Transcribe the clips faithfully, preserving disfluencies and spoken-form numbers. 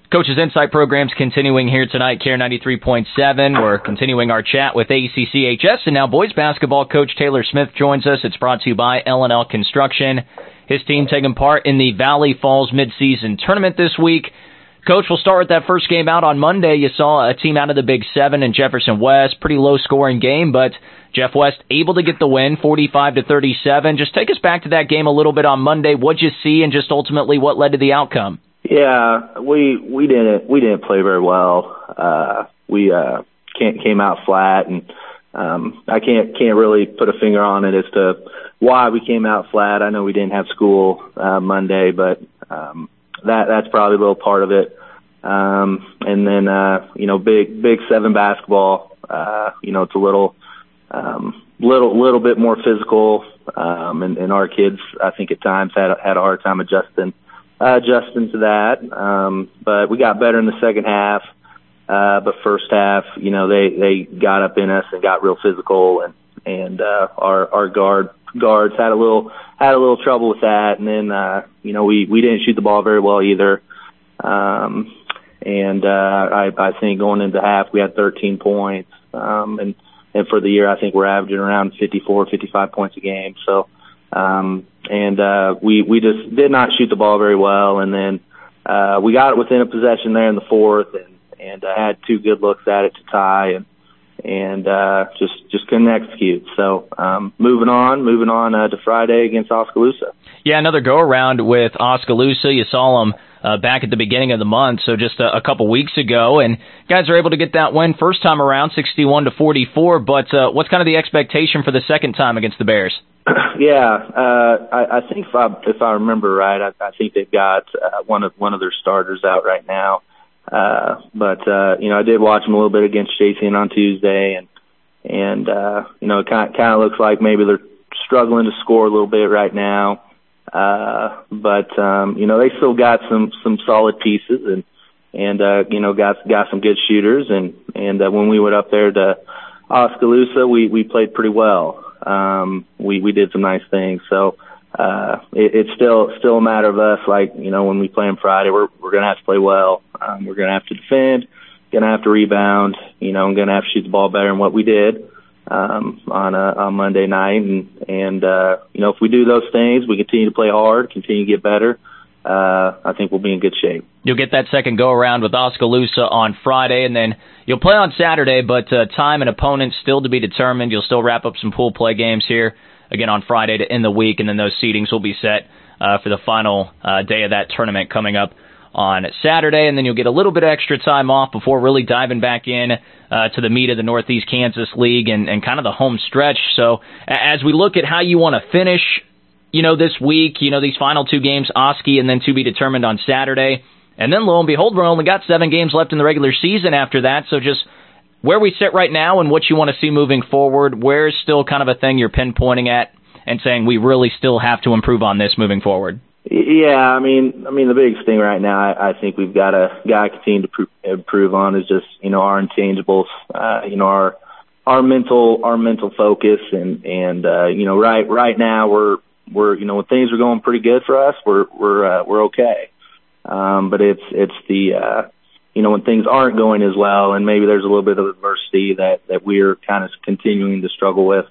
Coach's Insight program's continuing here tonight, K R ninety-three point seven. We're continuing our chat with A C C H S, and now boys basketball coach Taylor Smith joins us. It's brought to you by L and L Construction. His team taking part in the Valley Falls midseason tournament this week. Coach, we'll start with that first game out on Monday. You saw a team out of the Big Seven in Jefferson West. Pretty low-scoring game, but Jeff West able to get the win, forty-five to thirty-seven. Just take us back to that game a little bit on Monday. What'd you see, and just ultimately what led to the outcome? Yeah, we we didn't we didn't play very well. Uh, we uh, can't, came out flat, and um, I can't can't really put a finger on it as to why we came out flat. I know we didn't have school uh, Monday, but um, that that's probably a little part of it. Um, and then uh, you know, big big seven basketball. Uh, you know, it's a little um, little little bit more physical, um, and, and our kids, I think, at times had had a hard time adjusting. Uh, adjusting to that, um, but we got better in the second half. Uh, but first half, you know, they, they got up in us and got real physical, and and uh, our our guard guards had a little had a little trouble with that. And then uh, you know, we we didn't shoot the ball very well either. Um, and uh, I I think going into half we had thirteen points, um, and and for the year I think we're averaging around fifty-four, fifty-five points a game. So. Um, and, uh, we, we just did not shoot the ball very well. And then, uh, we got it within a possession there in the fourth, and, and, uh, had two good looks at it to tie, and, and, uh, just, just couldn't execute. So, um, moving on, moving on, uh, to Friday against Oskaloosa. Yeah, another go around with Oskaloosa. You saw them, uh, back at the beginning of the month, so just a, a couple weeks ago, and guys are able to get that win first time around, sixty-one to forty-four. But, uh, what's kind of the expectation for the second time against the Bears? Yeah, uh, I, I think if I, if I remember right, I, I think they've got uh, one of one of their starters out right now. Uh, but uh, you know, I did watch them a little bit against J C N on Tuesday, and and uh, you know, it kind kind of looks like maybe they're struggling to score a little bit right now. Uh, but um, you know, they still got some some solid pieces, and and uh, you know, got got some good shooters, and and uh, when we went up there to Oskaloosa, we we played pretty well. Um, we, we did some nice things. So, uh, it, it's still, still a matter of us, like, you know, when we play on Friday, we're, we're going to have to play well. Um, we're going to have to defend, going to have to rebound, you know, and going to have to shoot the ball better than what we did, um, on, uh, on Monday night. And, and, uh, you know, if we do those things, we continue to play hard, continue to get better. Uh, I think we'll be in good shape. You'll get that second go-around with Oskaloosa on Friday, and then you'll play on Saturday, but uh, time and opponents still to be determined. You'll still wrap up some pool play games here, again, on Friday to end the week, and then those seedings will be set uh, for the final uh, day of that tournament coming up on Saturday, and then you'll get a little bit of extra time off before really diving back in uh, to the meat of the Northeast Kansas League and, and kind of the home stretch. So as we look at how you want to finish, you know, this week, you know, these final two games, Oski and then to be determined on Saturday. And then, lo and behold, we're only got seven games left in the regular season after that. So just where we sit right now and what you want to see moving forward, where's still kind of a thing you're pinpointing at and saying we really still have to improve on this moving forward? Yeah, I mean, I mean, the biggest thing right now I, I think we've got to got to continue to pr- improve on is just, you know, our intangibles, uh, you know, our our mental our mental focus, and and uh, you know, right right now we're we're you know, when things are going pretty good for us, we're we're uh, we're okay. Um, but it's, it's the, uh, you know, when things aren't going as well, and maybe there's a little bit of adversity that, that we're kind of continuing to struggle with.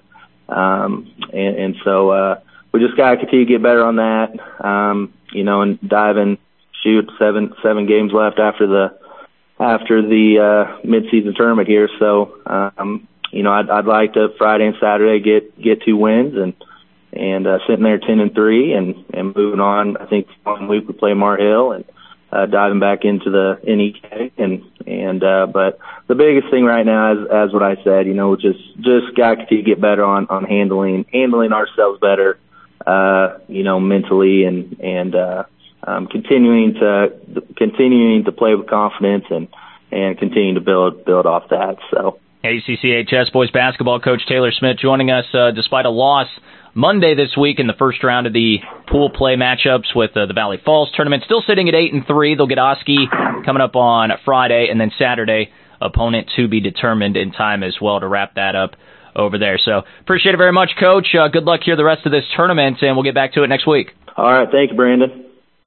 Um, and, and so, uh, we just got to continue to get better on that. Um, you know, and dive in, shoot seven, seven games left after the, after the, uh, mid-season tournament here. So, um, you know, I'd, I'd like to Friday and Saturday get, get two wins, and, and uh, sitting there ten and three, and, and moving on. I think one week we play Mar Hill, and uh, diving back into the N E K, and and uh, but the biggest thing right now is, as what I said, you know, just just got to get better on, on handling handling ourselves better, uh, you know, mentally, and and uh, um, continuing to continuing to play with confidence, and and continue to build build off that. So. A C C H S boys basketball coach Taylor Smith joining us uh, despite a loss Monday this week in the first round of the pool play matchups with uh, the Valley Falls tournament. Still sitting at eight and three. They'll get Oski coming up on Friday, and then Saturday, opponent to be determined in time as well to wrap that up over there. So appreciate it very much, Coach. Uh, good luck here the rest of this tournament, and we'll get back to it next week. All right. Thank you, Brandon.